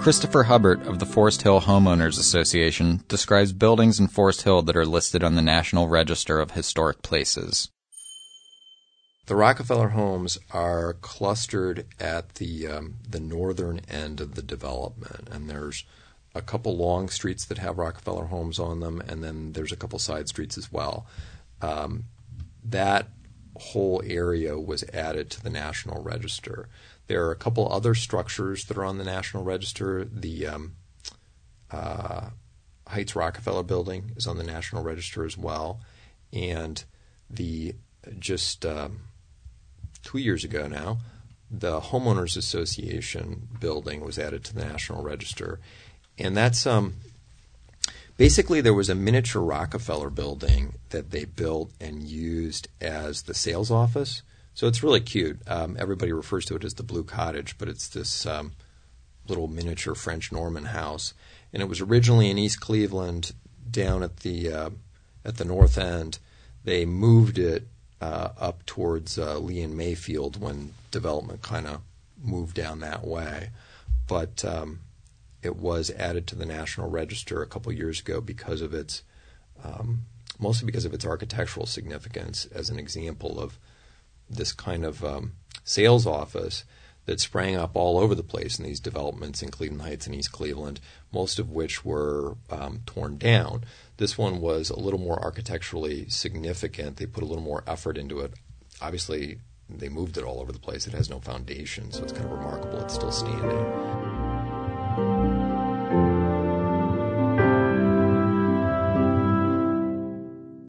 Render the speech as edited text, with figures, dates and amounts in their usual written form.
Christopher Hubbard of the Forest Hill Homeowners Association describes buildings in Forest Hill that are listed on the National Register of Historic Places. The Rockefeller homes are clustered at the northern end of the development, and there's a couple long streets that have Rockefeller homes on them, and then there's a couple side streets as well. That whole area was added to the National Register. There are a couple other structures that are on the National Register. The Heights Rockefeller building is on the National Register as well, and just 2 years ago now, the Homeowners Association building was added to the National Register. And that's basically there was a miniature Rockefeller building that they built and used as the sales office. So it's really cute. Everybody refers to it as the Blue Cottage, but it's this little miniature French Norman house. And it was originally in East Cleveland, down at the north end. They moved it up towards Lee and Mayfield when development kind of moved down that way. But it was added to the National Register a couple years ago because of its, mostly because of its architectural significance as an example of this kind of sales office that sprang up all over the place in these developments in Cleveland Heights and East Cleveland, most of which were torn down. This one was a little more architecturally significant. They put a little more effort into it. Obviously, they moved it all over the place. It has no foundation, so it's kind of remarkable it's still standing.